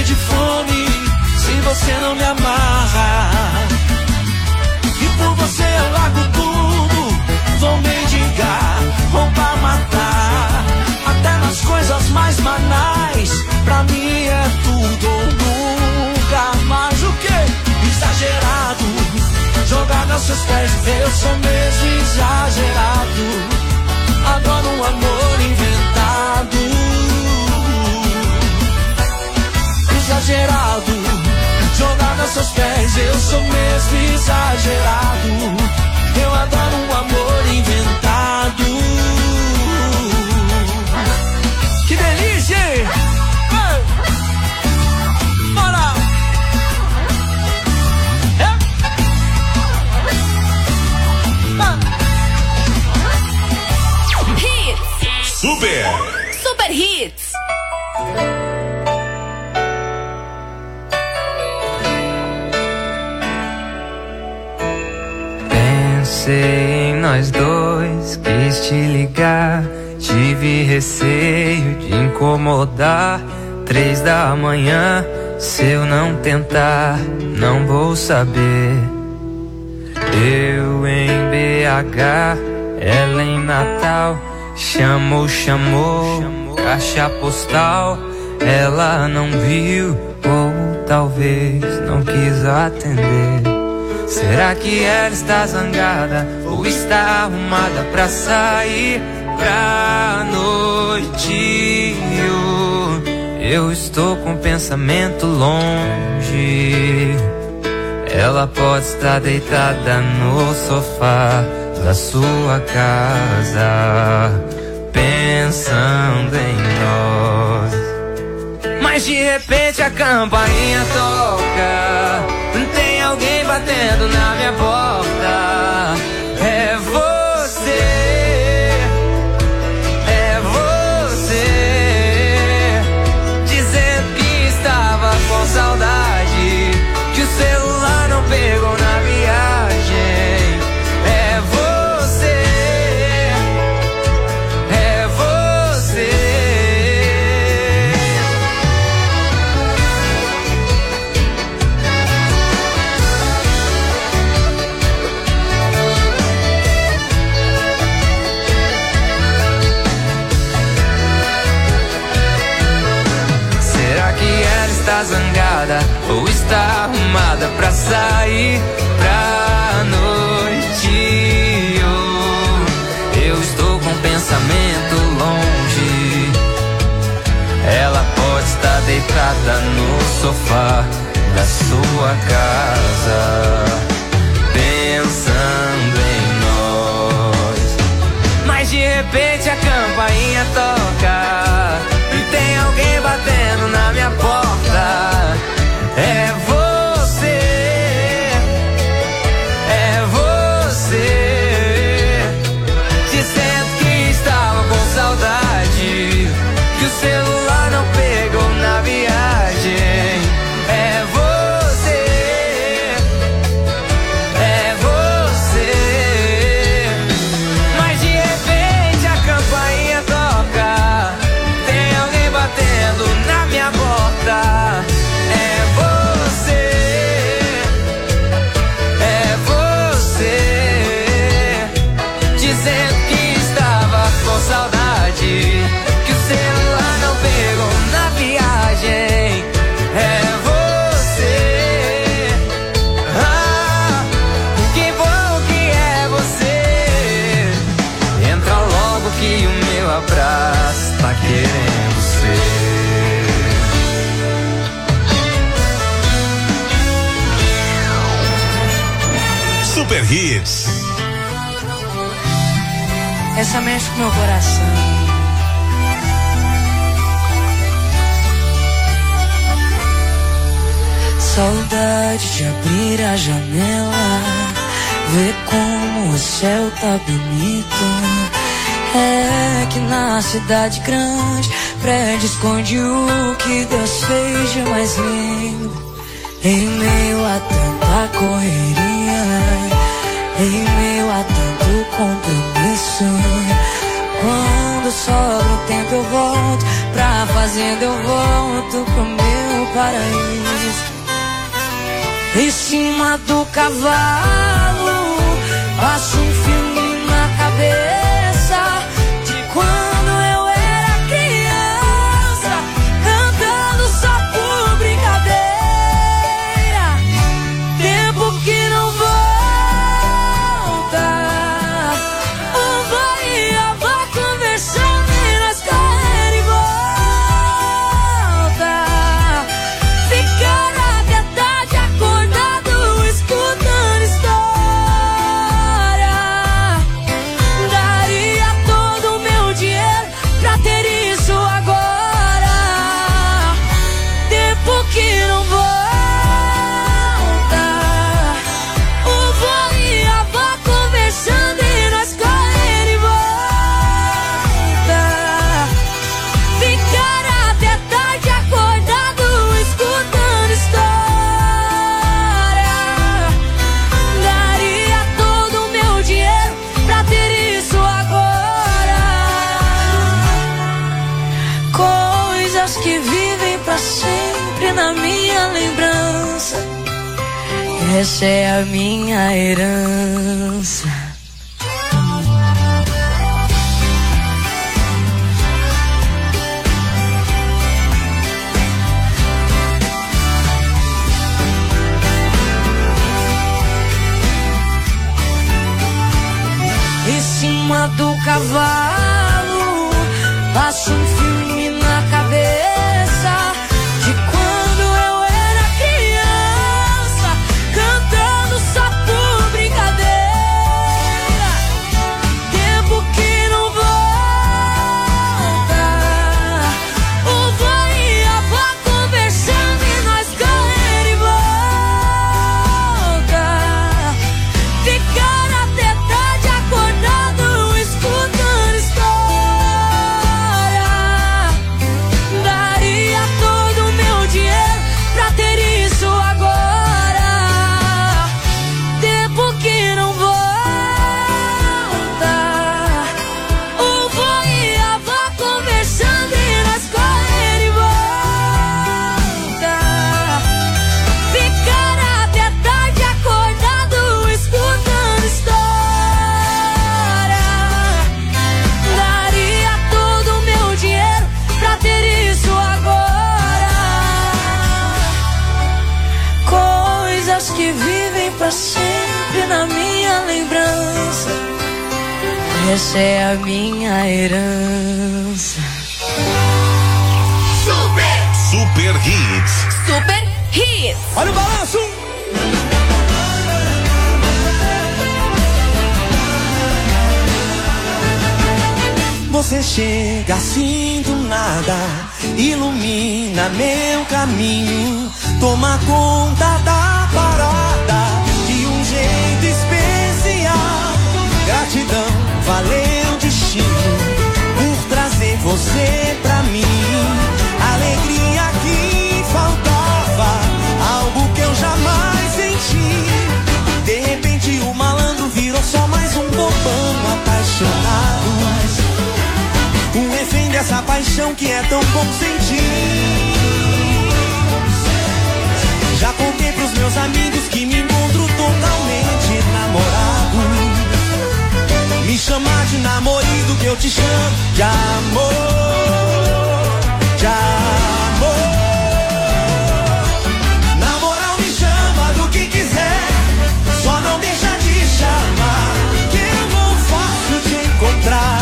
de fome se você não me amarra. E por você eu largo tudo, vou mendigar, roubar, matar, até nas coisas mais banais. Pra mim é tudo ou nunca mais. O que? Exagerado, jogado aos seus pés. Eu sou mesmo exagerado. Adoro um amor inventado. Exagerado, jogado aos seus pés. Eu sou mesmo exagerado. Eu adoro um amor inventado. Que delícia, hein? Bora! Hits! Super Hits! Pensei em nós dois, quis te ligar. Tive receio de incomodar. 3 da manhã, se eu não tentar, não vou saber. Eu em BH, ela em Natal. Chamou, caixa postal. Ela não viu, ou talvez não quis atender. Será que ela está zangada ou está arrumada pra sair pra noite? Eu estou com o pensamento longe. Ela pode estar deitada no sofá da sua casa, pensando em nós. Mas de repente a campainha toca. Tem alguém batendo na minha porta. É você, é você, dizendo que estava com saudade, que o celular não pegou na viagem. É você, é você. Será que ela está zangada ou está arrumada pra sair pra noite? Eu estou com o pensamento longe. Ela pode estar deitada no sofá da sua casa, pensando em nós. Mas de repente a campainha toca e tem alguém batendo na minha porta. É você, é você, dizendo que estava com saudade, que o celular não pegou na viagem. É você, é você. Mas de repente a campainha toca, tem alguém batendo na minha porta. É você, é você, dizendo que estava com saudade, que o celular não pegou na viagem. É você, ah, que bom que é você. Entra logo que o meu abraço tá querendo ser. Super Hits. Essa mexe com meu coração. Saudade de abrir a janela, ver como o céu tá bonito. É que na cidade grande, prédio esconde o que Deus fez de mais lindo. Em meio a tanta correria, em meio a tanto compromisso, quando sobra o tempo eu volto pra fazenda, eu volto pro meu paraíso. Em cima do cavalo, passo um filme na cabeça de quando eu era criança, cantando só por brincadeira. Tempo que não volta. O vô e a avó conversando e nós correndo em volta. Ficar até tarde acordado escutando história. Daria todo o meu dinheiro pra ter isso agora. Tempo que não volta. O vô e a avó conversando e nós correndo em volta. Ficar até tarde acordado escutando história. Daria todo o meu dinheiro pra ter isso agora. Coisas que vivem pra sempre na minha lembrança. Essa é a minha herança. Em cima do cavalo, passo um filme na cabeça de quando eu era criança, cantando só por brincadeira. Tempo que não volta. O vô e a avó conversando e nós correndo em volta. Ficar até tarde acordado escutando história. Daria todo o meu dinheiro pra ter isso agora. Tempo que não volta. O vô e a avó conversando e nós correndo em volta. Ficar até tarde acordado escutando história. Daria todo o meu dinheiro pra ter isso agora. Coisas que vivem pra sempre na minha lembrança. Essa é a minha herança. Super Hits. Super Hits. Olha o balanço! Você chega assim do nada, ilumina meu caminho, toma conta da parada de um jeito especial. Gratidão, valeu o destino por trazer você pra mim. Alegria que faltava, algo que eu jamais senti. De repente o malandro virou só mais um bobão apaixonado, um refém dessa paixão que é tão bom sentir. Já contei pros meus amigos que me encontro totalmente namorado. Me chamar de namorido que eu te chamo de amor, de amor. Na moral me chama do que quiser, só não deixa de chamar, que eu não faço te encontrar.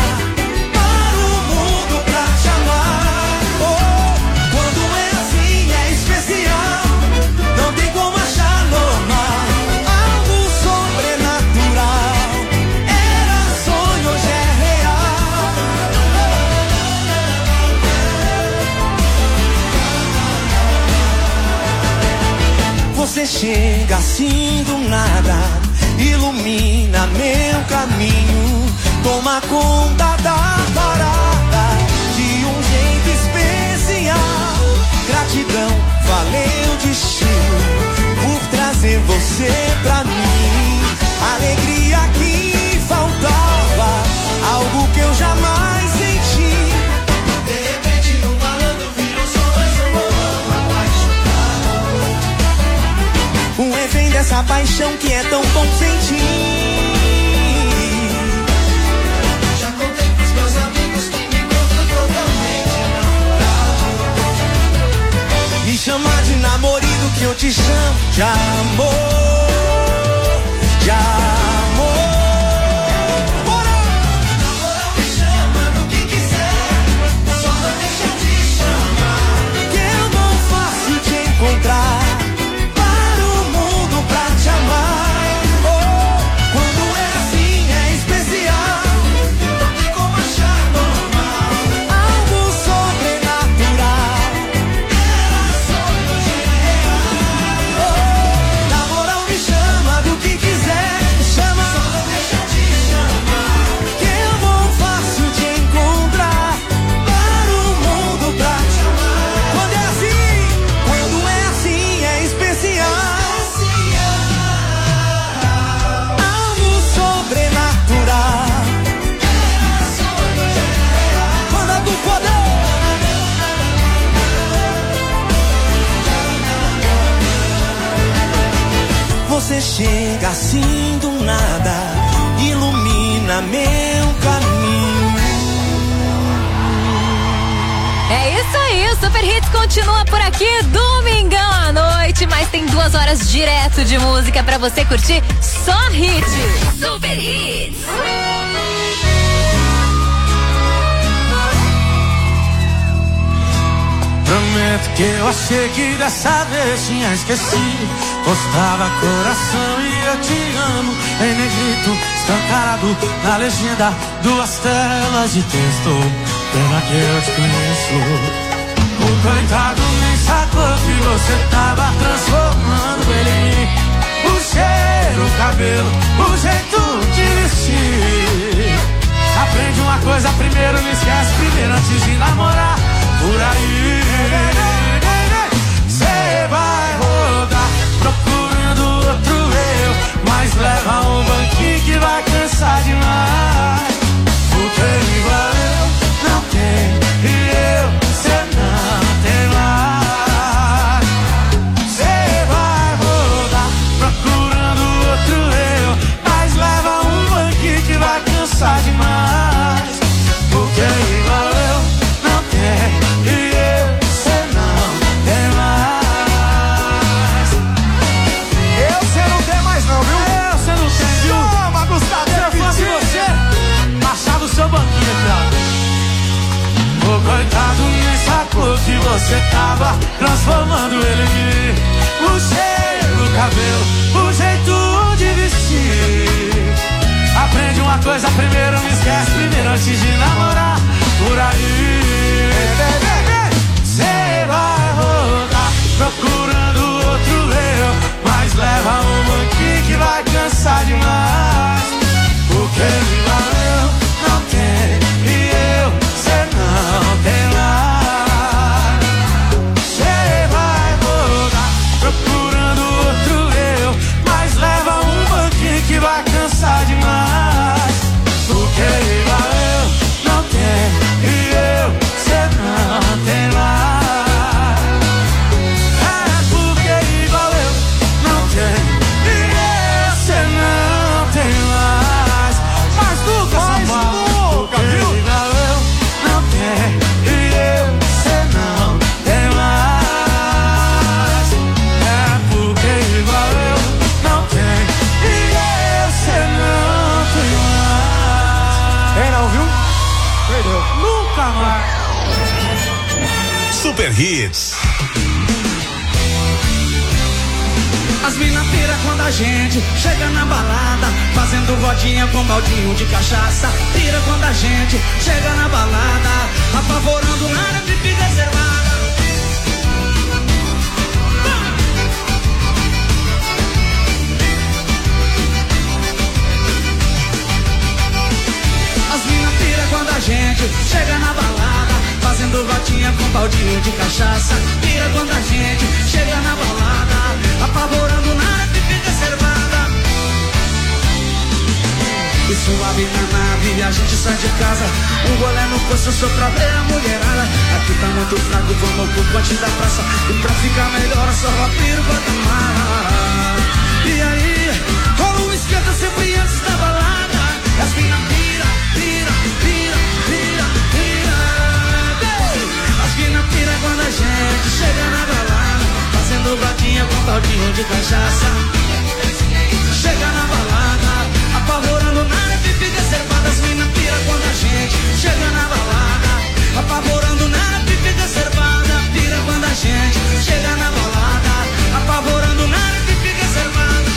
Você chega assim do nada, ilumina meu caminho, toma conta da parada de um jeito especial. Gratidão, valeu o destino por trazer você pra mim. Alegria que faltava, algo que eu jamais senti. De repente um malandro virou só mais um bobão apaixonado. paixão que é tão bom sentir. Já contei pros meus amigos que me encontram totalmente namorado. Me chama de namorado que eu te chamo de amor. De amor. Encontrar para o mundo pra te amar. Oh, quando é assim é especial. Não tem como achar normal. Algo sobrenatural. Era sonho de real. Oh, na moral me chama do que quiser. Chama, só não deixa de chamar. Que é bom fácil de encontrar para o mundo pra te amar. Quando é assim. Algo sobrenatural. Manda do poder. Você chega assim do nada, ilumina meu caminho. É isso aí, o Super Hits continua por aqui, domingão à noite, mas tem 2 horas direto de música pra você curtir, só hit. Super Hits. Prometo que eu achei que dessa vez tinha esquecido. Postava coração e eu te amo em negrito, escancarado na legenda, 2 telas de texto. Pena que eu te conheço. O coitado nem sacou que você tava transformando ele em mim. O cheiro, o cabelo, o jeito de vestir. Aprende uma coisa primeiro, não esquece primeiro antes de namorar. Por aí cê vai rodar procurando outro eu, mas leva um banquinho que vai cansar demais. Porque igual eu não tem e eu, cê não tem mais. Cê vai rodar procurando outro eu, mas leva um banquinho que vai cansar demais. Porque igual eu não tem e eu, cê não tem mais. Eu, cê não tem mais não, viu? Eu, cê não tem, viu? Toma, Gustavo, se eu fosse você, passava o seu banquinho aqui, ó. O coitado nem sacou que você tava transformando ele em mim. O cheiro, o cabelo, o jeito de vestir. Aprende uma coisa primeiro, não esquece primeiro antes de namorar. Por aí cê vai rodar procurando outro eu, mas leva um banquinho que vai cansar demais. Porque igual eu não tenho e eu, cê não tem mais. Cê vai rodar procurando outro eu, mas leva um banquinho que vai cansar demais. Porque igual eu não tenho e eu, cê não tem mais. É porque igual eu não tenho e eu, cê não tem mais. Mas nunca, viu? Igual eu não tenho e eu, cê não tem mais. É porque igual eu não tenho e eu, cê não tem mais. Tem não, viu? Perdeu. Nunca mais. Super Hits. As mina pira quando a gente chega na balada, fazendo rodinha com baldinho de cachaça. Pira quando a gente chega na balada, apavorando na área VIP reservada. As mina pira quando a gente chega na balada, fazendo rodinha com baldinho de cachaça. Pira quando a gente chega na balada, apavorando na área VIP reservada. E suave na nave, a gente sai de casa, um golé no poço só pra ver a mulherada. Aqui tá muito fraco, vamos pro ponte da praça, e pra ficar melhor só vapiro Guatemala. E aí, rola um esquenta sempre antes da balada. As mina pira, pira, pira, pira, pira. As mina pira quando a gente chega na balada, fazendo bladinha com baldinho de cachaça. Chega na balada, apavorando nada, pipi reservada. As mina pira quando a gente chega na balada, apavorando nada, pipi reservada. Pira quando a gente chega na balada, apavorando nada, pipi reservada.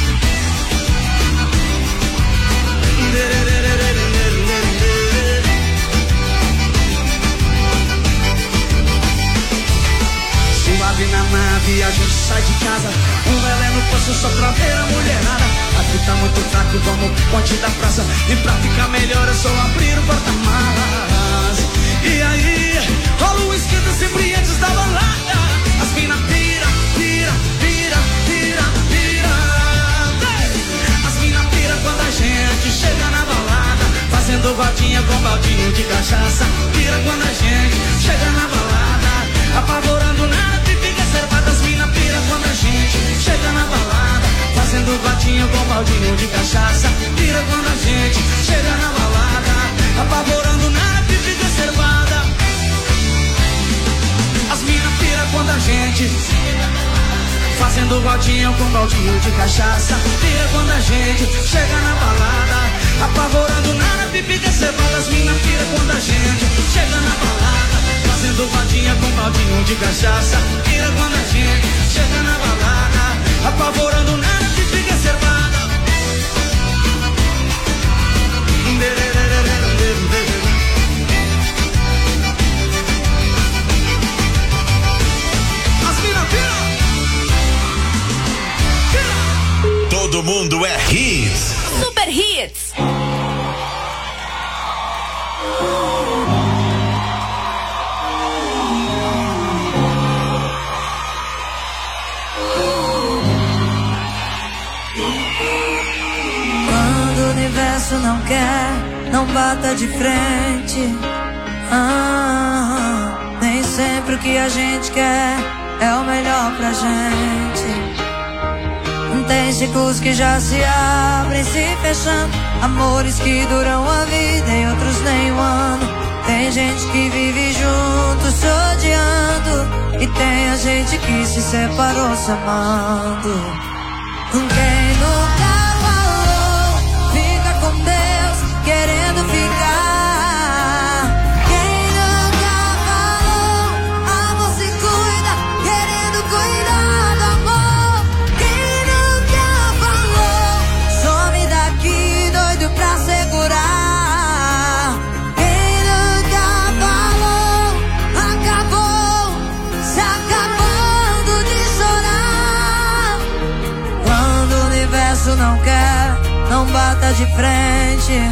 Suave na nave, a gente sai de casa, um velé no poço só pra ver a mulherada. Aqui tá muito fraco, vamos pro ponte da praça, e pra ficar melhor é só abrir o porta-malas. E aí, rola o esquenta sempre antes da balada. As mina pira, pira, pira, pira, pira. As mina pira quando a gente chega na balada, fazendo rodinha com baldinho de cachaça. Pira quando a gente chega na balada, apavorando nada, pipi reservada. As mina pira quando a gente chega na balada, fazendo rodinha com baldinho de cachaça. Pira quando a gente chega na balada, apavorando nada, pipi reservada. As mina pira quando a gente fazendo rodinha com baldinho de cachaça. Pira quando a gente chega na balada, apavorando nada, pipi reservada. As mina pira quando a gente chega na balada, fazendo rodinha com baldinho de cachaça. Pira quando a gente chega na balada, apavorando nada, pipi reservada. Todo mundo é hits. Super Hits. Quando o universo não quer, não bata de frente. Nem sempre o que a gente quer é o melhor pra gente. Tem ciclos que já se abrem, se fechando, amores que duram a vida e outros nem um ano. Tem gente que vive junto, se odiando, e tem a gente que se separou se amando. Quem nunca falou, fica com Deus, querendo ficar. Quem nunca falou, amor se cuida, querendo cuidar do amor. Quem nunca falou, some daqui, doido pra segurar. Quem nunca falou, acabou, se acabando de chorar. Quando o universo não quer, não bata de frente.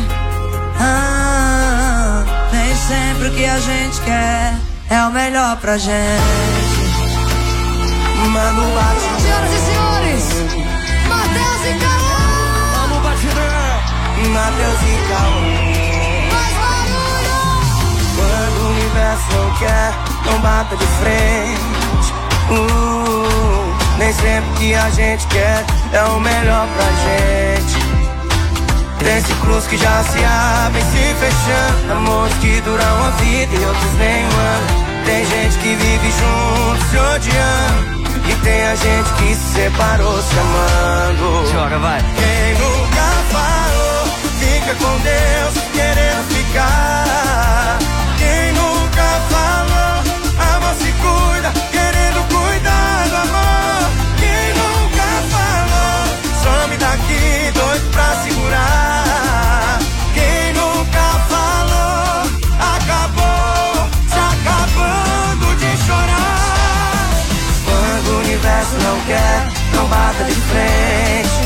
Nem sempre o que a gente quer é o melhor pra gente. Mano, bate. Senhoras e senhores, Matheus e Cauã. Vamos bater. Matheus e Cauã. Mais barulho. Quando o universo não quer, não bata de frente. Nem sempre o que a gente quer é o melhor pra gente. Tem ciclos que já se abrem, se fechando, amores que duram a vida e outros nem um ano. Tem gente que vive junto, se odiando, e tem a gente que se separou se amando. Joga, vai. Quem nunca falou, fica com Deus, querendo ficar. Quem nunca falou, amor se cuida, querendo cuidar do amor. Quem nunca falou, some daqui, doido pra segurar. Quem nunca falou, acabou, se acabando de chorar. Quando o universo não quer, não bata de frente.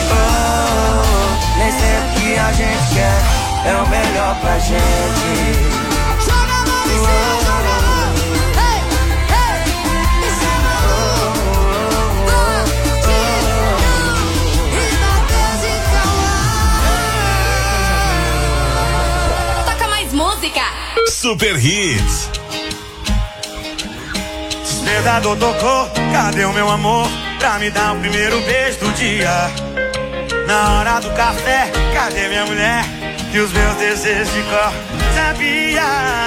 Nem sempre o que a gente quer é o melhor pra gente. Joga a mão em cima, joga a mão. Ei, ei, em cima. E Matheus e Cauã. Toca mais música. Super Hits. Despertador tocou, cadê o meu amor? pra me dar o primeiro beijo do dia. Na hora do café, cadê minha mulher? Que os meus desejos de cor sabia.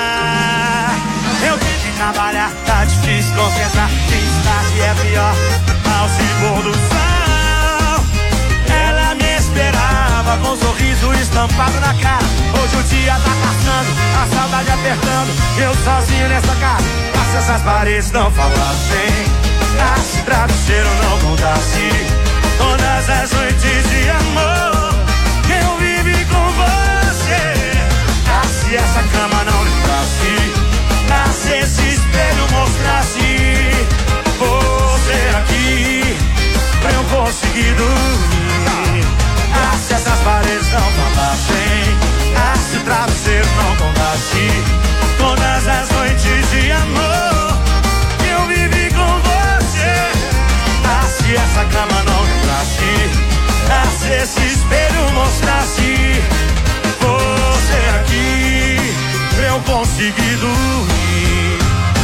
Eu tenho que trabalhar, tá difícil concentrar. Tristade é pior, ao se pôr do sol. Ela me esperava com um sorriso estampado na cara. Hoje o dia tá passando, a saudade apertando. Eu sozinho nessa casa, se essas paredes não falassem, se travesseiro não contasse todas as noites de amor que eu vivi com você. Se essa cama não lembrasse, se esse espelho mostrasse você aqui pra eu conseguir dormir. Se essas paredes não falassem, se o travesseiro não contasse todas as noites de amor que eu vivi com você. Se essa cama não lembrasse, se esse espelho mostrasse você aqui pra eu conseguir dormir.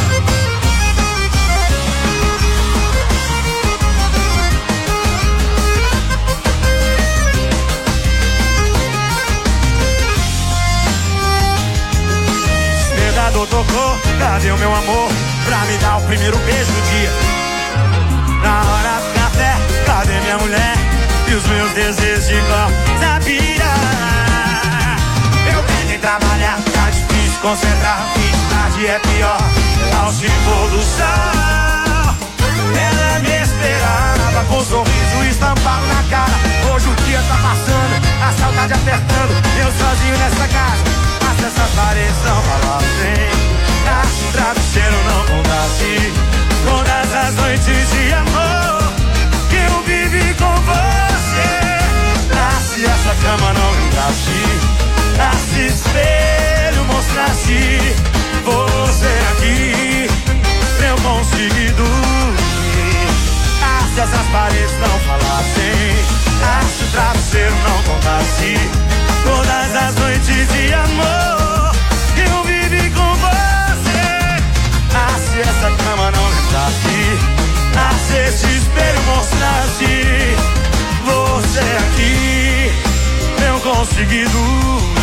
Despertador tocou, cadê o meu amor? Pra me dar o primeiro beijo do dia. Na hora do café, cadê minha mulher? E os meus desejos de cor sabia. Eu tentei trabalhar, tá difícil concentrar. Tarde é pior, ao se pôr do sol. Ela me esperava com um sorriso estampado na cara. Hoje o dia tá passando, a saudade apertando. Eu sozinho nessa casa, se essas paredes não falassem, se o travesseiro não contasse todas as noites de amor que eu vivi com você. Se essa cama não lembrasse, se espelho mostrasse você aqui pra eu conseguir dormir. Se essas paredes não falassem, se o travesseiro não contasse todas as noites de amor que eu vivi com você. Se essa cama não lembrasse, se esse espelho mostrasse você aqui pra eu conseguir dormir.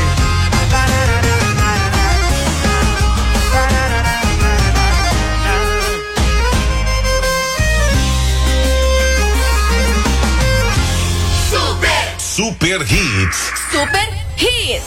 Super Hits. Super Hits.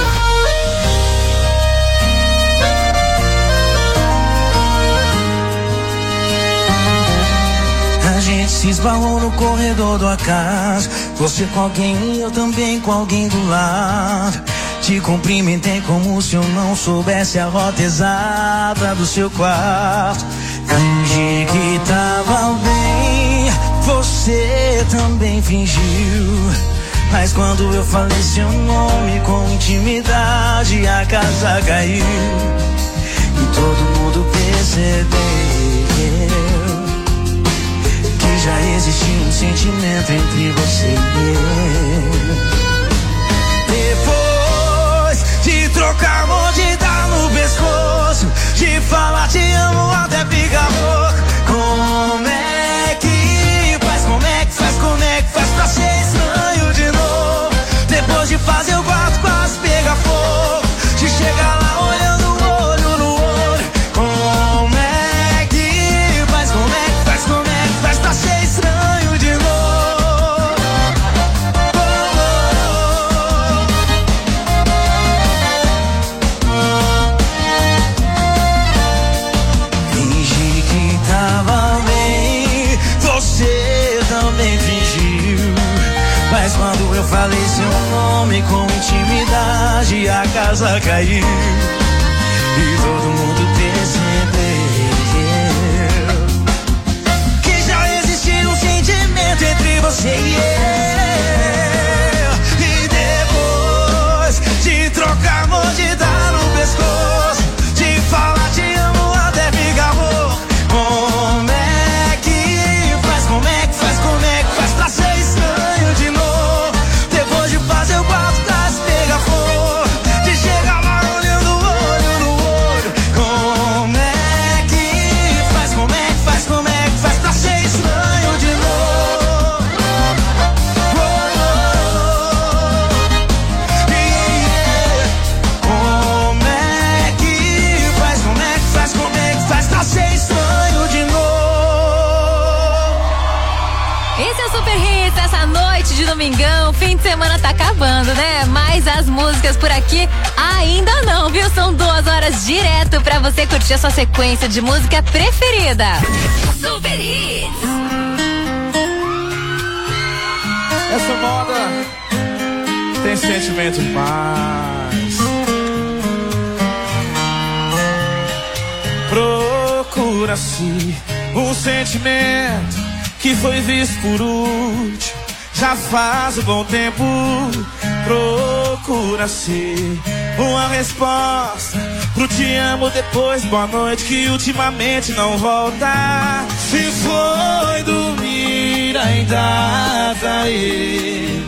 A gente se esbarrou no corredor do acaso. Você com alguém e eu também com alguém do lado. Te cumprimentei como se eu não soubesse a rota exata do seu quarto. Fingi que tava bem, você também fingiu. Mas quando eu falei seu nome com intimidade, a casa caiu e todo mundo percebeu que já existia um sentimento entre você e eu. Depois de trocar amor, de dar no pescoço, de falar te amo até ficar louco. Como é que faz, como é que faz, como é que faz pra ser estranho de novo? Depois de fazer o quarto quase pegar fogo, de chegar lá olhando olho no olho. Como é que faz, como é que faz, como é que faz pra ser estranho de novo? Fingi que tava bem, você também fingiu. Mas quando eu falei seu nome com intimidade, a casa caiu e todo mundo percebeu que já existia um sentimento entre você e eu. E depois de trocar amor, de dar no pescoço, de falar te amo até ficar louco. Como é que faz, como é que faz, como é que faz pra ser estranho de novo? Depois de fazer o quarto quase pegar fogo, de chegar lá olhando olho no olho. Como é de domingão, fim de semana tá acabando, né? Mas as músicas por aqui ainda não, viu? São 2 horas direto pra você curtir a sua sequência de música preferida. Super Hits. Essa moda tem sentimento demais. Procura-se um sentimento que foi visto por último. Já faz um bom tempo. Procura-se uma resposta pro te amo depois boa noite que ultimamente não volta. Se foi dormir ainda tá aí,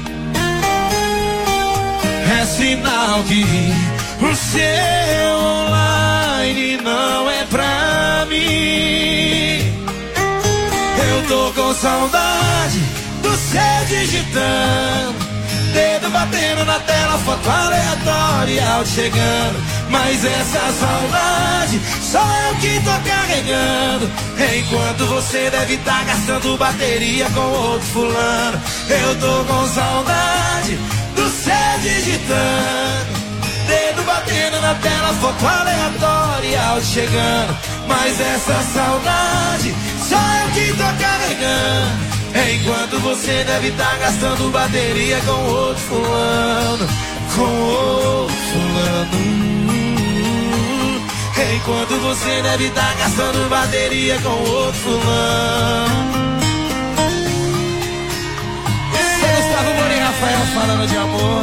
é sinal que o seu online não é pra mim. Eu tô com saudade do céu digitando, dedo batendo na tela, foto aleatória, áudio chegando. Mas essa saudade só eu que tô carregando, enquanto você deve estar gastando bateria com outro fulano. Eu tô com saudade do céu digitando, dedo batendo na tela, foto aleatória, áudio chegando. Mas essa saudade só eu que tô carregando, enquanto você deve estar gastando bateria com outro fulano. Com outro fulano. Enquanto você deve estar gastando bateria com outro fulano. Gustavo Moura e Rafael falando de amor.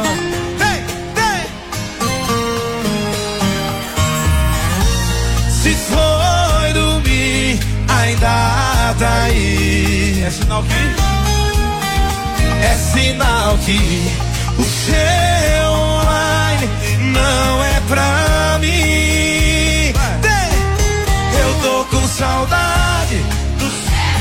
Se foi dormir, ainda tá aí. É sinal que? É sinal que o seu online não é pra mim. Eu tô com saudade do céu,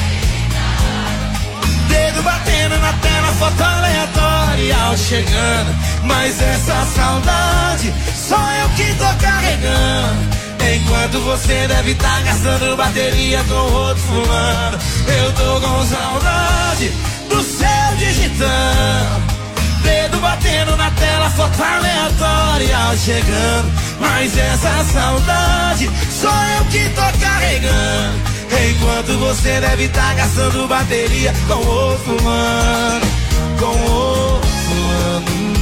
dedo batendo na tela, foto aleatória, áudio chegando. Mas essa saudade só eu que tô carregando, enquanto você deve estar gastando bateria com outro fulano. Eu tô com saudade do céu digitando, dedo batendo na tela, foto aleatória, áudio chegando. Mas essa saudade só eu que tô carregando, enquanto você deve estar gastando bateria com outro fulano. Com outro fulano.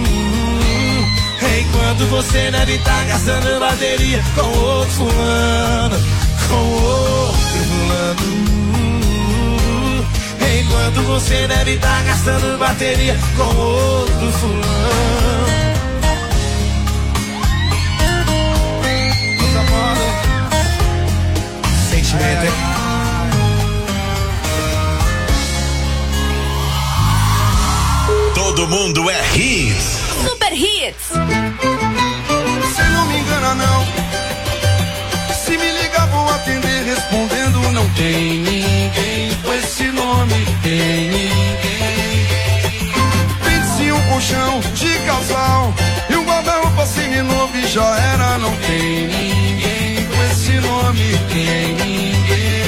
Enquanto você deve estar gastando bateria com outro fulano. Com outro fulano. Enquanto você deve estar gastando bateria com outro fulano. Sentimento, hein? Todo mundo é hits. Super Hits. Você não me engana não, se me ligar vou atender respondendo. Não tem ninguém com esse nome, tem ninguém. Vende-se um colchão de casal e um guarda-roupa seminovo e já era. Não tem ninguém com esse nome, tem ninguém.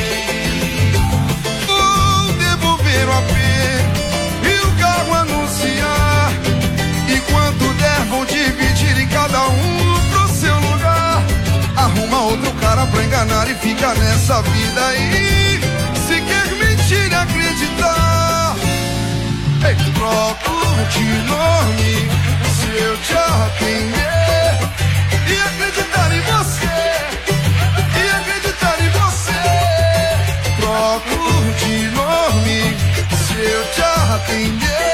Vou devolver o AP e o carro anunciar, e quanto der vão dividir em cada um pro seu lugar. Arruma outro cara pra enganar e fica nessa vida aí. Se quer mentir e acreditar, ei, procuro de nome se eu te arrepender e acreditar em você, e acreditar em você. Procuro de nome se eu te arrepender.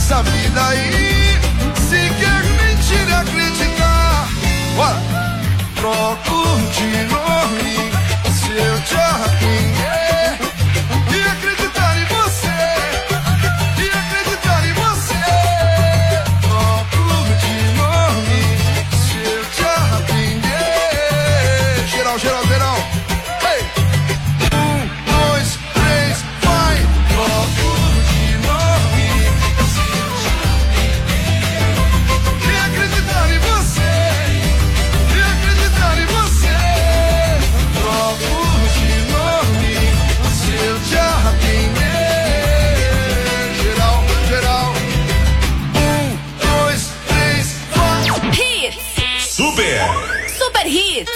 nessa vida aí. Se quer mentir e acreditar, bora! Troco de nome se eu te arrepender. E acreditar em você, e acreditar em você. Troco de nome se eu te arrepender. Geral, geral, geral. Hey! 1, 2, 3, vai! Troco de nome se eu te arrepender. E acreditar em você, e acreditar em você. Troco de nome se eu te arrepender. Geral, geral. 1, 2, 3, vai! Hits. Super. Super Hits.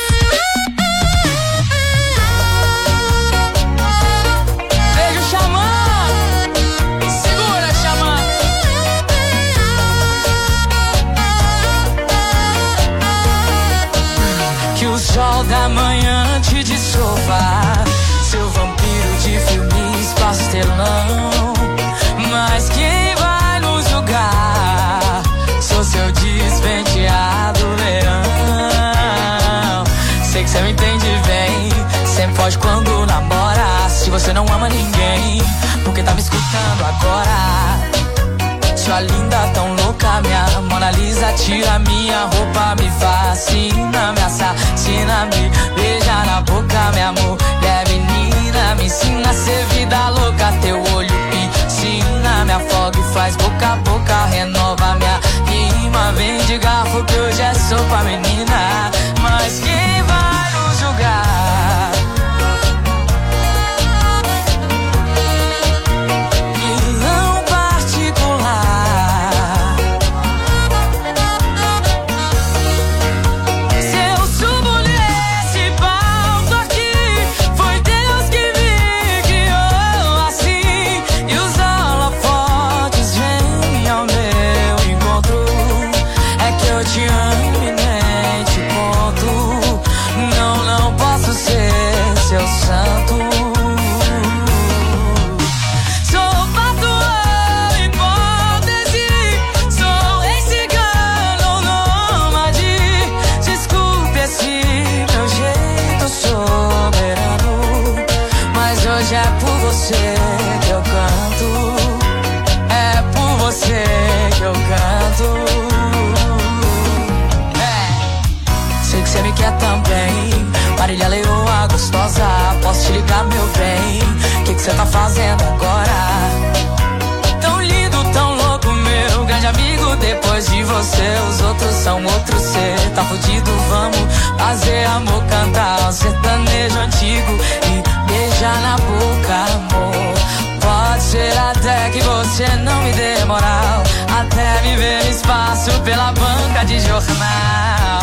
Beijo, Xamã. Segura, Xamã. Que o sol da manhã te desova, seu vampiro de filmes pastelão. Mas quem vai nos julgar? Sou seu despenteado verão. Sei que cê me entende bem, sempre foge quando namora. Se você não ama ninguém, porque tá me escutando agora? Sua linda, tão louca, minha Mona Lisa. Tira minha roupa, me fascina, me assassina, me beija na boca, minha mulher menina. Me ensina a ser vida louca, teu olho piscina. Me afoga e faz boca a boca, renova minha rima. Vem de garfo que hoje é sopa, menina. Mas quem vai nos julgar? Vilão particular. Se eu subo nesse palco aqui, foi Deus que me guiou assim. E os holofotes vêm ao meu encontro. É que eu te amo e nem te conto. Não, não posso ser seu santo. Sou fato ou hipótese, sou ex-cigano ou nômade. Desculpe esse meu jeito soberano, mas hoje é por você que eu canto. É por você que eu canto. Sei que cê me quer também, Marília Leoa gostosa. Posso te ligar, meu bem? Que cê tá fazendo agora? Tão lindo, tão louco, meu grande amigo. Depois de você, os outros são outros. Cê tá fudido, vamos fazer amor, cantar um sertanejo antigo e beijar na boca, amor. Pode ser até que você não me dê moral, até me ver no espaço pela banca de jornal.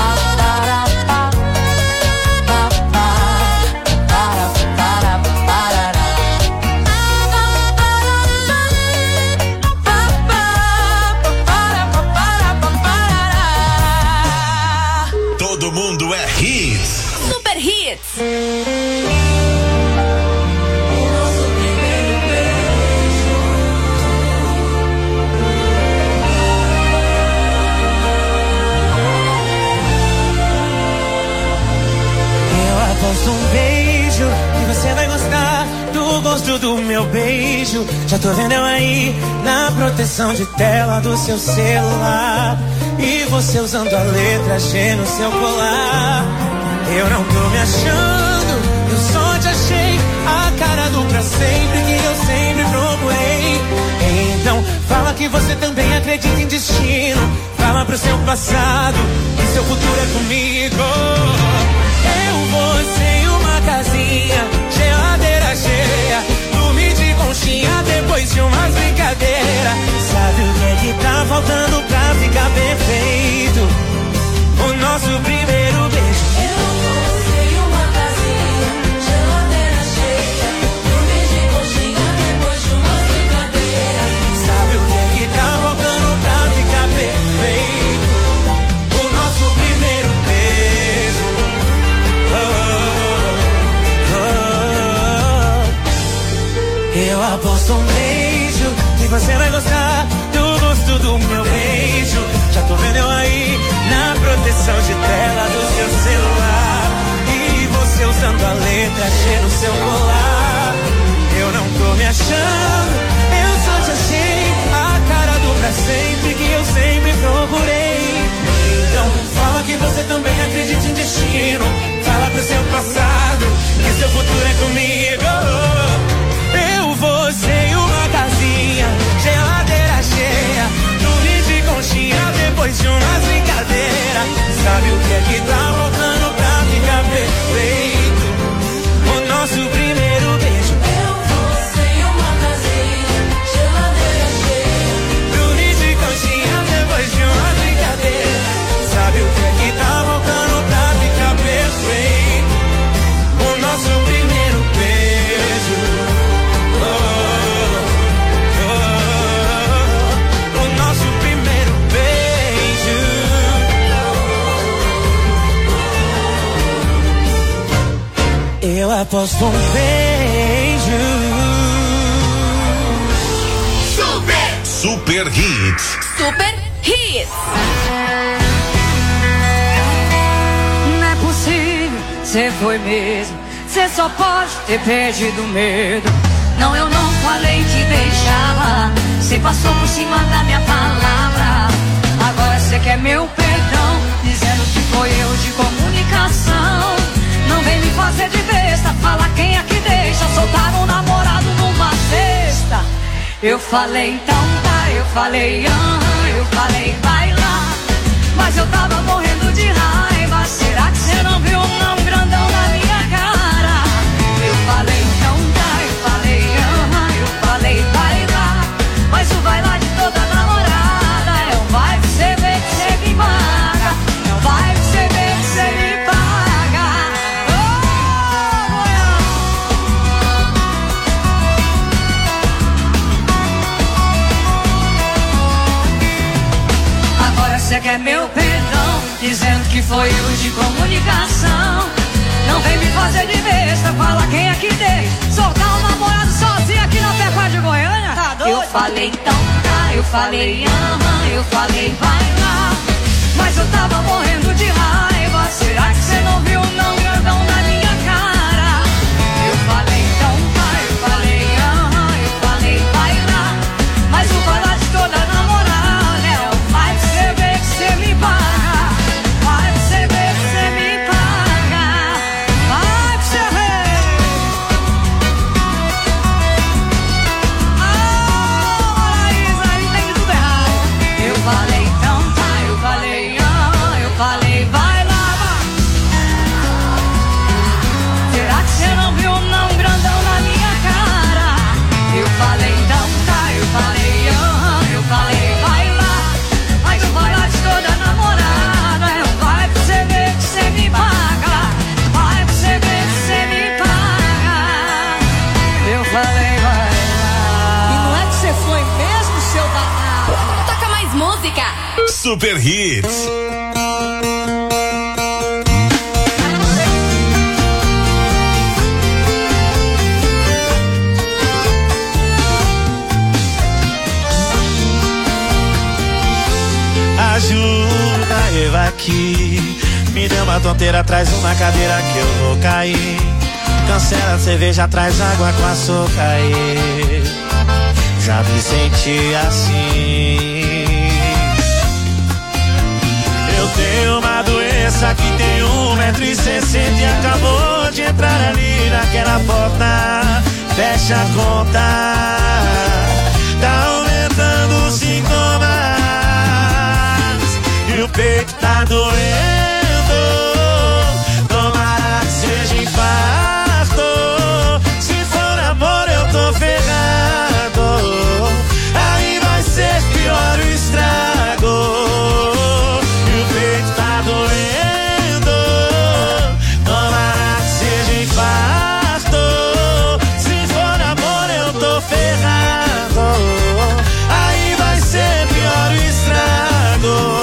Todo mundo é hits. Super Hits. Aposto um beijo que você vai gostar do gosto do meu beijo. Já tô vendo eu aí na proteção de tela do seu celular, e você usando a letra G no seu colar. Eu não tô me achando, eu só te achei a cara do pra sempre que eu sempre procurei. Então fala que você também acredita em destino. Fala pro seu passado que seu futuro é comigo. Eu, você e uma casinha, geladeira cheia, dormir de conchinha depois de umas brincadeiras. Sabe o que tá faltando pra ficar perfeito? O nosso primeiro beijo. Eu, você e uma casinha, geladeira cheia, dormir de conchinha depois de umas brincadeiras. Sabe o que tá faltando pra ficar perfeito? O nosso primeiro beijo. Eu aposto um beijo que você vai gostar gosto do meu beijo. Já tô vendo eu aí na proteção de tela do seu celular. E você usando a letra G no seu colar. Eu não tô me achando, eu só te achei a cara do pra sempre que eu sempre procurei. Então fala que você também acredita em destino. Fala pro seu passado que seu futuro é comigo. Eu, você e uma casinha, geladeira cheia, dormir de conchinha depois de umas brincadeiras. Sabe o que é que tá faltando pra ficar perfeito? O nosso primeiro beijo. Eu, você e uma casinha, geladeira cheia, dormir de conchinha depois de umas brincadeiras. Sabe o que é que tá faltando pra ficar perfeito? O nosso primeiro beijo. O nosso primeiro beijo. Eu aposto um beijo. Super Hits. Super Hits. Não é possível, cê foi mesmo. Cê só pode ter perdido medo. Não, eu não falei que deixava. Cê passou por cima da minha palavra. Agora cê quer meu perdão, dizendo que foi erro de comunicação. Não vem me fazer de besta, fala quem é que deixa soltar um namorado numa sexta. Eu falei então tá, eu falei eu falei vai lá. Mas eu tava morrendo de raiva. Será que cê não viu um não grandão na minha cara? Eu falei então tá, eu falei eu falei vai lá. Mas o vai lá de toda namorada é um vai que cê vê que cê me paga. É um vai que cê vê que cê me paga. Você quer meu perdão, dizendo que foi erro de comunicação. Não vem me fazer de besta, fala quem é que deixa soltar um namorado sozinho aqui na Pecuária de Goiânia. Tá doido? Eu falei então tá, eu falei eu falei vai lá. Mas eu tava morrendo de raiva. Será que você não viu não grandão na minha cara? Eu falei então tá, eu falei eu falei vai lá. Mas o vai lá de toda namorada é o vai que você vê que você me paga. Vai que você vê que você me paga. Vai que você vê. Aí tem tudo errado. Eu falei então tá, eu falei vai lá. Será que você não viu não grandão na minha cara? Eu falei então tá, eu falei vai lá. Mas o vai lá de toda namorada é um vai que você vê que você me paga. Vai que você vê que você me paga. Eu falei vai lá. E não é que você foi mesmo, seu danado? Toca mais música. Super Hits. Ajuda eu aqui. Me dê uma tonteira, traz uma cadeira que eu vou cair. Cancela a cerveja, traz água com açúcar aí. Já me senti assim. Eu tenho uma doença que tem 1,60 m e acabou de entrar ali naquela porta. Fecha a conta. Tá aumentando os sintomas e o peito tá doendo. Tomara que seja infarto. Se for amor eu tô ferrado. Aí vai ser pior o estrago. E o peito tá doendo. Tomara que seja infarto. Se for amor eu tô ferrado. Aí vai ser pior o estrago.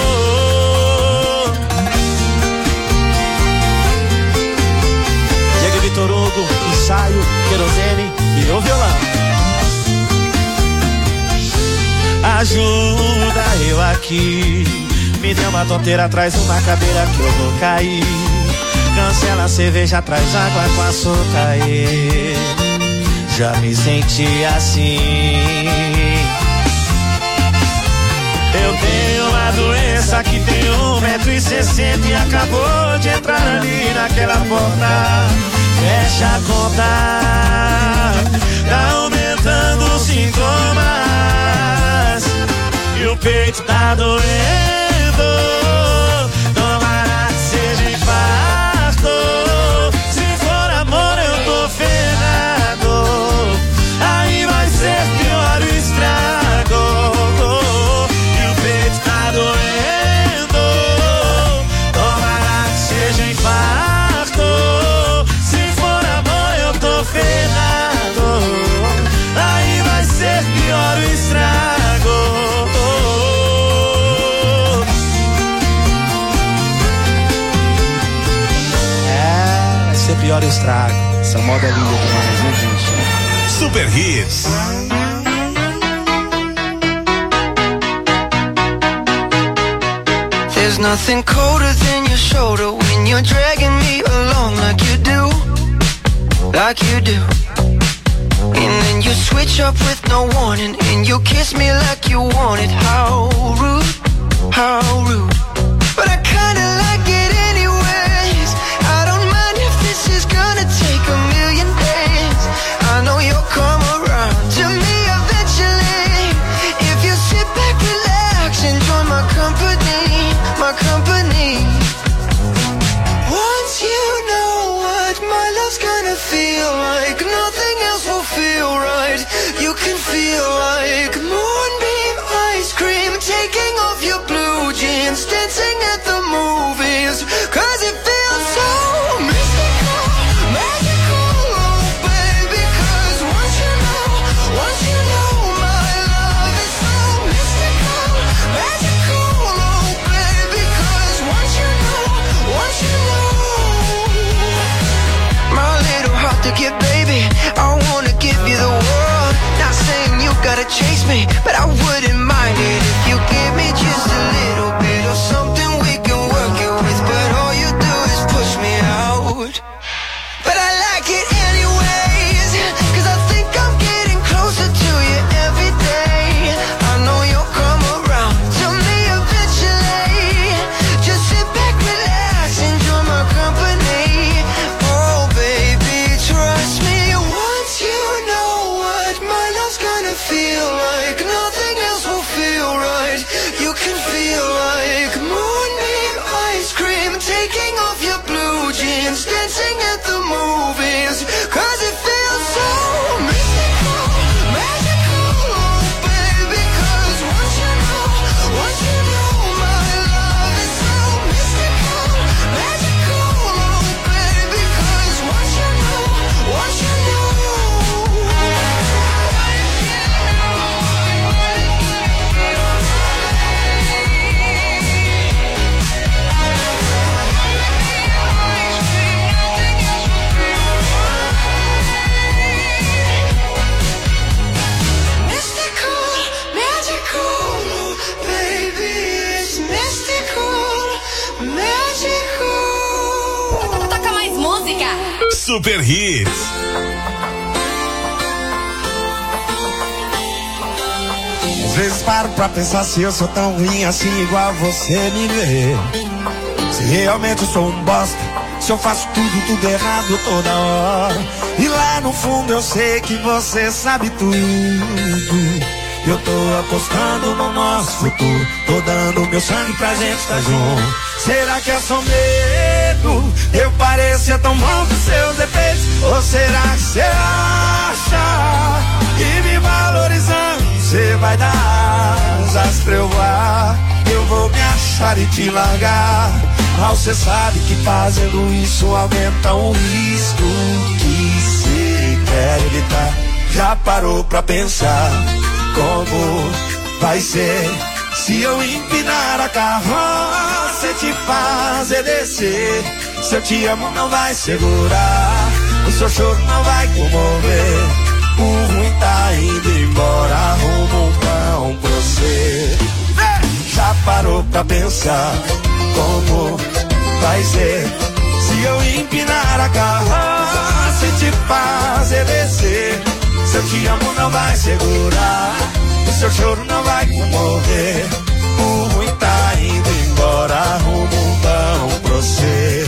Vitor Hugo, ensaio, querosene e o violão. ajuda, eu aqui. Me dê uma tonteira, traz uma cadeira que eu vou cair. Cancela a cerveja, traz água com açúcar. Já me senti assim. Eu tenho uma doença que tem 1,60 m e acabou de entrar ali naquela porta. Fecha a conta, tá aumentando os sintomas e o peito tá doendo. Tomara que seja infarto. Se for amor eu tô ferrado. Aí vai ser pior o estrago. E o peito tá doendo. Tomara que seja infarto. Se for amor eu tô ferrado. Aí vai ser pior o estrago. Vai ser pior o estrago. Essa moda é linda demais, né, gente? Super Hits. There's nothing colder than your shoulder when you're dragging me along like you do, like you do. And then you switch up with no warning and you kiss me like you want it. How rude, how rude. But I kinda like it anyways. I don't mind if this is gonna take a million days. I know you'll come around to me eventually. If you sit back, relax, enjoy my company, my company. Once you know what my love's gonna feel like, nothing else will feel right. You can feel like moonbeam ice cream, taking off your blue jeans, dancing at the movies, 'cause it feels so mystical, magical, oh baby. 'Cause once you know my love is so mystical, magical, oh baby. 'Cause once you know my little heart to get, baby, I wanna give you the world. Not saying you gotta chase me, but I wouldn't mind it if you give me just a little bit of something we can work it with. But all you do is push me out. But I like it anyways, 'cause I think I'm getting closer to you every day. I know you'll come around to me eventually. Just sit back, relax, enjoy my company. Oh baby, trust me. Once you know what my love's gonna feel like, nothing else will feel right. You can feel like moonbeam ice cream, taking off your blue jeans, dancing at the movies, 'cause it feels so mystical, magical, oh baby. 'Cause once you know my love is so mystical, magical, oh baby. 'Cause once you know mystical, magical, oh baby. It's mystical, magical. Toca mais música. Super Hits. Às vezes paro pra pensar se eu sou tão ruim assim, igual você me vê. Se realmente eu sou um bosta, se eu faço tudo errado toda hora. E lá no fundo eu sei que você sabe tudo. Eu tô apostando no nosso futuro, tô dando meu sangue pra gente estar junto. Será que é só medo? Eu parecia tão bom com seus defeitos. Ou será que você acha que me valorizando você vai dar asas pra eu voar? Eu vou me achar e te largar. Mal cê sabe que fazendo isso aumenta o risco que cê quer evitar. Já parou pra pensar como vai ser se eu empinar a carroça e te fazer descer? Se eu te amo não vai segurar, o seu choro não vai comover. O ruim tá indo embora, rumo pra um processo. você. Já parou pra pensar como vai ser se eu empinar a carroça e te fazer descer? Seu te amo não vai segurar, o seu choro não vai comover. O ruim tá indo embora, arruma um bom pra você.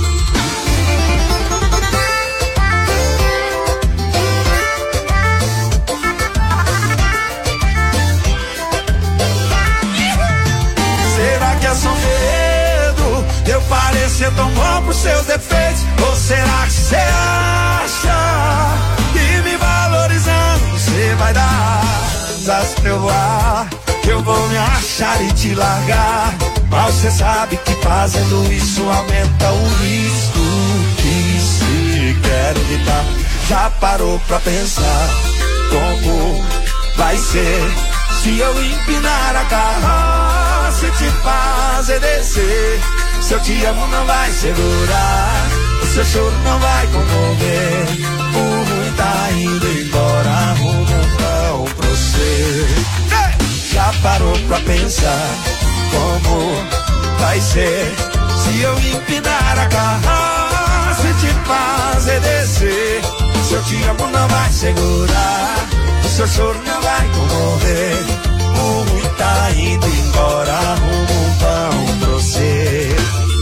Será que é só medo de eu parecer tão bom pros seus defeitos? Ou será que você acha que me valorizando você vai dar asas pra eu voar? Que eu vou me achar e te largar, mas você sabe que fazendo isso aumenta o risco que se quer evitar. Já parou pra pensar como vai ser se eu empinar a carroça e te fazer descer? Seu te amo não vai segurar, o seu choro não vai comover. O ruim tá indo embora, arruma um pão pra você. Já parou pra pensar como vai ser se eu empinar a carroça e te fazer descer? Seu te amo não vai segurar, o seu choro não vai comover. O ruim tá indo embora, arruma um pão pra você.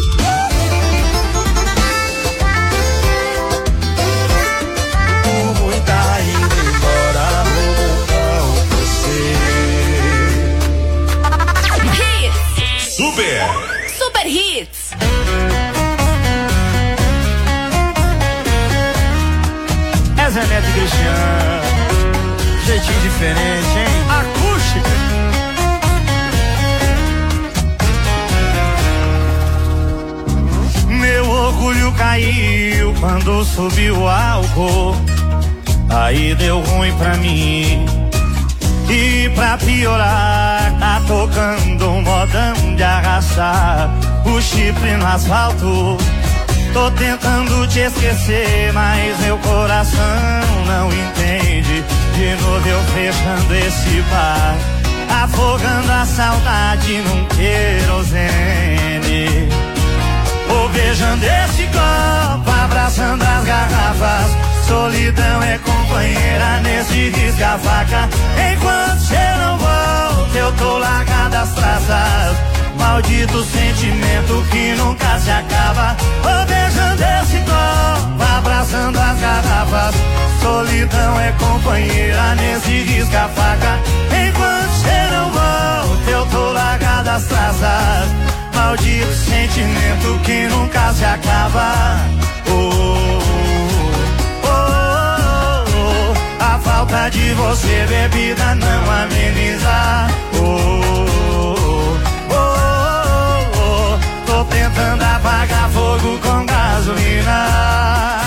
O ruim tá indo embora, arruma um pão pra você. Super Hits. É Zé Neto e Cristiano, jeitinho diferente, hein? Acústica. Meu orgulho caiu quando subiu o álcool, aí deu ruim pra mim. E pra piorar, tá tocando um modão de arrastar o chifre no asfalto. Tô tentando te esquecer, mas meu coração não entende. De novo eu fechando esse bar, afogando a saudade num querosene. Ou beijando esse copo, abraçando as garrafas. Solidão é companheira nesse risca-faca. Enquanto cê não volta, eu tô largado às traças. Maldito sentimento que nunca se acaba. Ô, beijando esse copo, abraçando as garrafas. Solidão é companheira nesse risca-faca. Enquanto cê não volta, eu tô largado às traças. Maldito sentimento que nunca se acaba. A falta de você, bebida, não ameniza. Tô tentando apagar fogo com gasolina.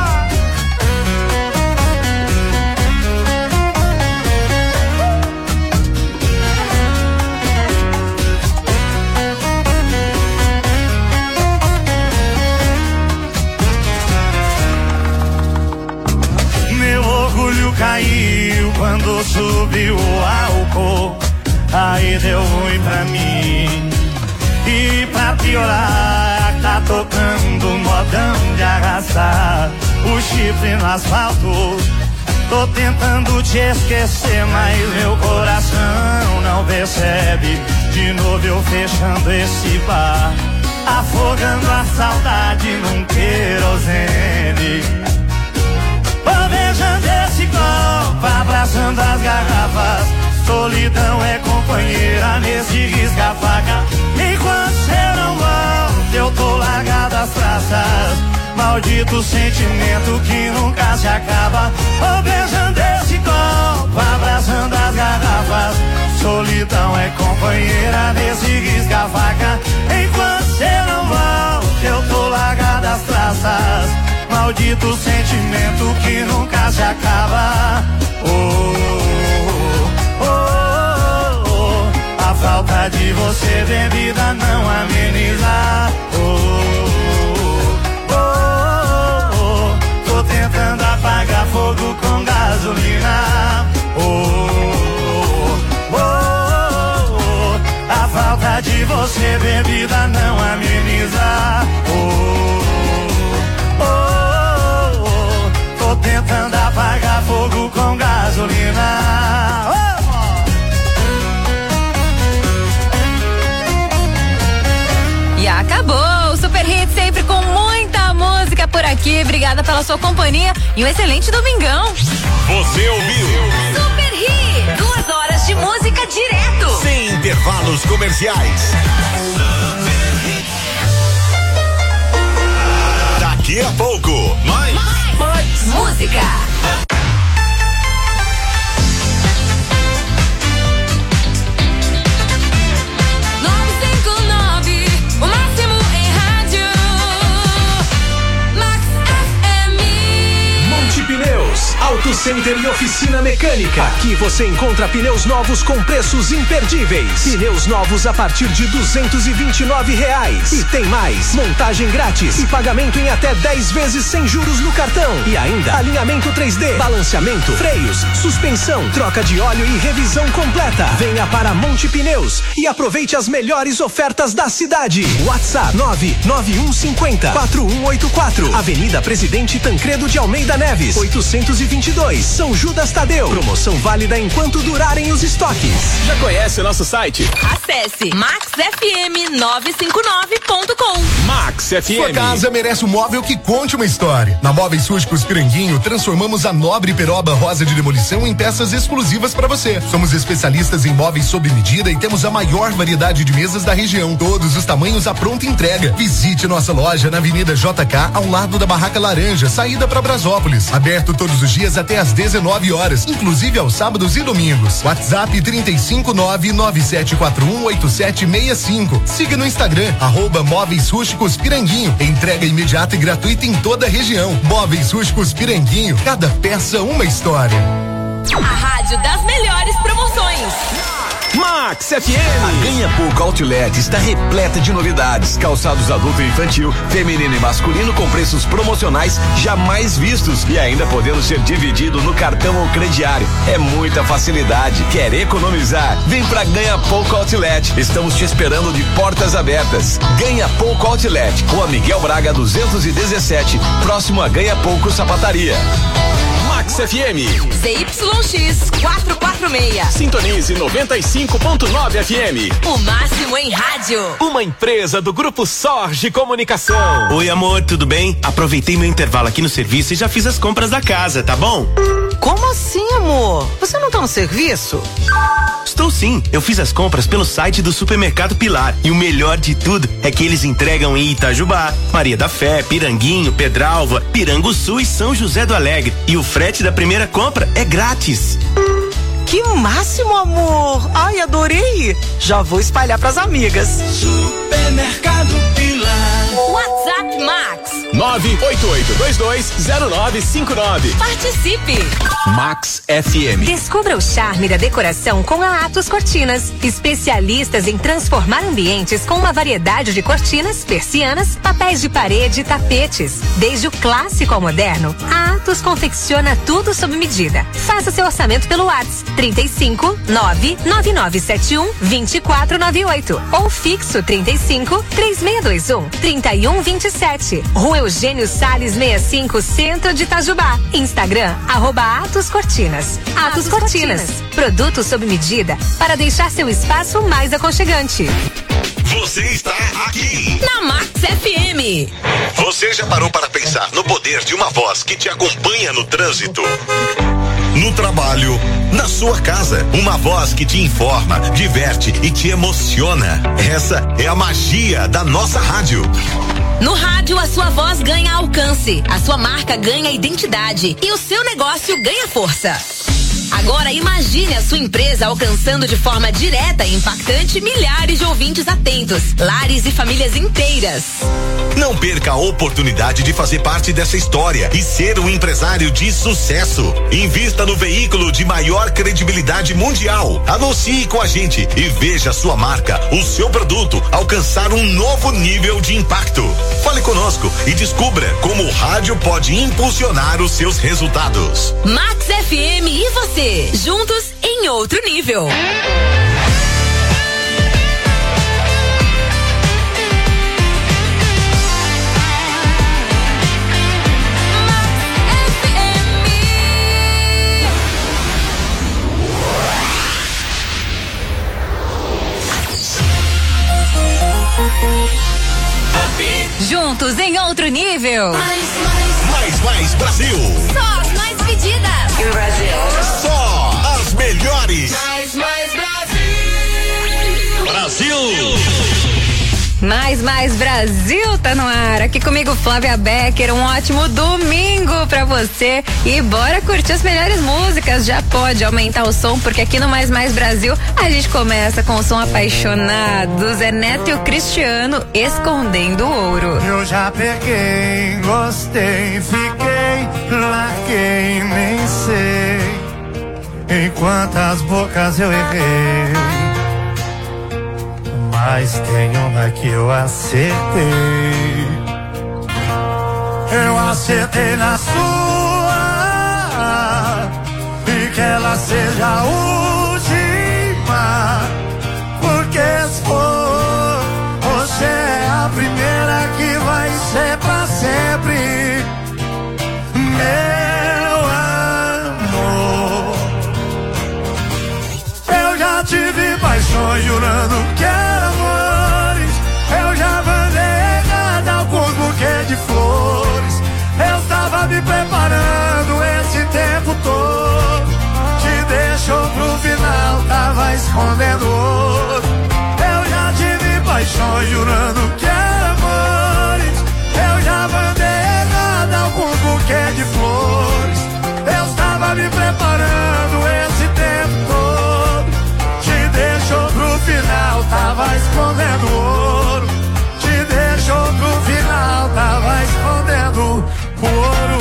Caiu quando subiu o álcool, aí deu ruim pra mim. E pra piorar, tá tocando um modão de arrastar o chifre no asfalto. Tô tentando te esquecer, mas meu coração não percebe. De novo eu fechando esse bar, afogando a saudade num querosene. Beijando esse copo, abraçando as garrafas. Solidão é companheira nesse risca-faca. Enquanto cê não volta, eu tô largado às traças. Maldito sentimento que nunca se acaba. Beijando esse copo, abraçando as garrafas. Solidão é companheira nesse risca-faca. Enquanto cê não volta, eu tô largado às traças. Maldito sentimento que nunca se acaba. A falta de você, bebida, não ameniza. Tô tentando apagar fogo com gasolina. obrigada pela sua companhia e um excelente domingão. Você ouviu? Super Hit, 2 horas de música direto. Sem intervalos comerciais. Daqui a pouco, mais música. Pneus, Auto Center e oficina mecânica. Aqui você encontra pneus novos com preços imperdíveis. Pneus novos a partir de R$229. E tem mais, montagem grátis e pagamento em até 10 vezes sem juros no cartão. E ainda, alinhamento 3D, balanceamento, freios, suspensão, troca de óleo e revisão completa. Venha para Monte Pneus e aproveite as melhores ofertas da cidade. WhatsApp 99150-4184. Avenida Presidente Tancredo de Almeida Neves, 822, São Judas Tadeu. Promoção válida enquanto durarem os estoques. Já conhece o nosso site? Acesse maxfm959.com. Max FM. Sua casa merece um móvel que conte uma história. Na Móveis Rústicos Piranguinho, transformamos a nobre peroba rosa de demolição em peças exclusivas para você. Somos especialistas em móveis sob medida e temos a maior variedade de mesas da região. Todos os tamanhos à pronta entrega. Visite nossa loja na Avenida JK, ao lado da Barraca Laranja, saída para Brasópolis. Aberto todos os dias até às 19 horas, inclusive aos sábados e domingos. WhatsApp 35997418765. Siga no Instagram, @Móveis Rústicos Piranguinho. Entrega imediata e gratuita em toda a região. Móveis Rústicos Piranguinho, cada peça uma história. A rádio das melhores promoções. Max FM. A Ganha Pouco Outlet está repleta de novidades. Calçados adulto e infantil, feminino e masculino com preços promocionais jamais vistos e ainda podendo ser dividido no cartão ou crediário. É muita facilidade. Quer economizar? Vem pra Ganha Pouco Outlet. Estamos te esperando de portas abertas. Ganha Pouco Outlet, Rua Miguel Braga 217, próximo a Ganha Pouco Sapataria. Max FM. ZYX 446. Sintonize 95.9 FM. O máximo em rádio. Uma empresa do Grupo Sorge Comunicação. Oi, amor, tudo bem? Aproveitei meu intervalo aqui no serviço e já fiz as compras da casa, tá bom? Como assim, amor? Você não tá no serviço? Estou sim, eu fiz as compras pelo site do Supermercado Pilar e o melhor de tudo é que eles entregam em Itajubá, Maria da Fé, Piranguinho, Pedralva, Piranguçu e São José do Alegre e o frete da primeira compra é grátis. Que máximo, amor! Ai, adorei! Já vou espalhar pras amigas. Supermercado Pilar. WhatsApp Max 988220959. Participe. Max FM. Descubra o charme da decoração com a Atos Cortinas. Especialistas em transformar ambientes com uma variedade de cortinas, persianas, papéis de parede e tapetes. Desde o clássico ao moderno, a Atos confecciona tudo sob medida. Faça seu orçamento pelo WhatsApp 35 99971 2498 ou fixo 35 3621 3127. Rua Eugênio Salles 65, Centro de Itajubá. Instagram @Atos Cortinas. Atos Cortinas, produtos sob medida para deixar seu espaço mais aconchegante. Você está aqui na Max FM. Você já parou para pensar no poder de uma voz que te acompanha no trânsito? No trabalho, na sua casa, uma voz que te informa, diverte e te emociona. Essa é a magia da nossa rádio. No rádio, a sua voz ganha alcance, a sua marca ganha identidade e o seu negócio ganha força. Agora imagine a sua empresa alcançando de forma direta e impactante milhares de ouvintes atentos, lares e famílias inteiras. Não perca a oportunidade de fazer parte dessa história e ser um empresário de sucesso. Invista no veículo de maior credibilidade mundial. Anuncie com a gente e veja a sua marca, o seu produto alcançar um novo nível de impacto. Fale conosco e descubra como o rádio pode impulsionar os seus resultados. Max FM e você, juntos em outro nível. Juntos em outro nível. Mais Mais Brasil. Só as mais pedidas. No Brasil. Só as melhores. Mais Brasil. Brasil. Mais Brasil tá no ar. Aqui comigo, Flávia Becker. Um ótimo domingo pra você. E bora curtir as melhores músicas. Já pode aumentar o som, porque aqui no Mais Brasil a gente começa com o som apaixonado. Zé Neto e o Cristiano, Escondendo o Ouro. Eu já peguei, gostei, fiquei, larguei, nem sei em quantas bocas eu errei. Mas tem uma que eu acertei. Eu acertei na sua, e que ela seja a última. Porque se for, você é a primeira que vai ser pra sempre. Meu amor, eu já tive paixões jurando que era amores. Eu já mandei errado alguns buquês de flores. Eu estava me preparando esse tempo todo. Te deixou pro final, tava escondendo ouro. Eu já tive paixões jurando que era amores. Eu já mandei errado alguns buquês de flores. Eu estava me preparando esse tempo todo. Te deixou pro final, tava escondendo ouro. Te deixou pro final, tava escondendo ouro.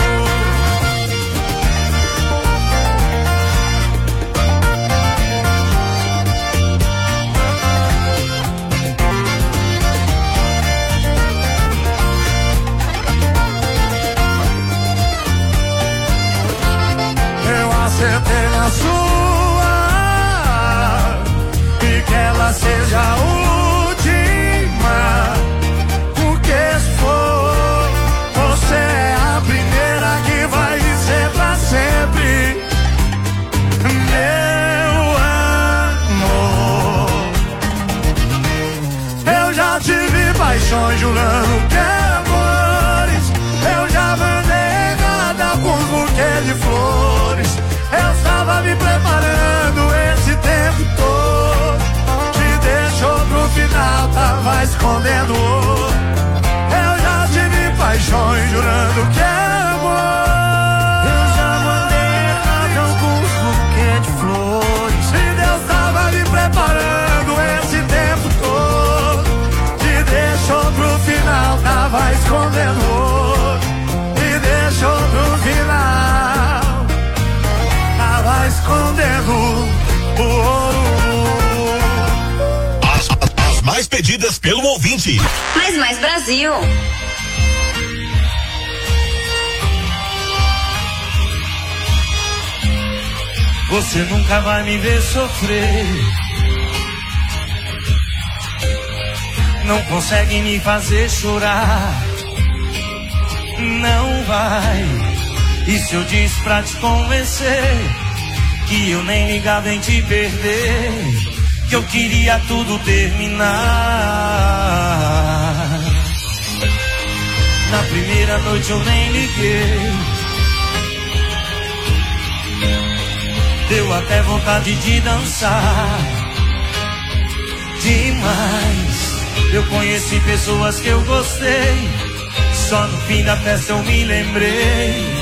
Eu acertei na sua, e que ela seja a última. Porque se for, você é a primeira que vai ser pra sempre. Meu amor, eu já tive paixões jurando que era amores. Eu já mandei errado alguns buquês de flores. Eu estava me preparando esse tempo todo. Te deixou pro final, tava escondendo ouro. Eu já tive paixões jurando que era amor. Eu já mandei errado alguns buquês de flores. E Deus tava me preparando esse tempo todo. Te deixou pro final, tava escondendo ouro. Te deixou pro final, tava escondendo o ouro. As mais pedidas pelo ouvinte. Mais Brasil. Você nunca vai me ver sofrer. Não consegue me fazer chorar. Não vai. E se eu disse pra te convencer que eu nem ligava em te perder, que eu queria tudo terminar. Na primeira noite eu nem liguei. Deu até vontade de dançar demais. Eu conheci pessoas que eu gostei. Só no fim da festa eu me lembrei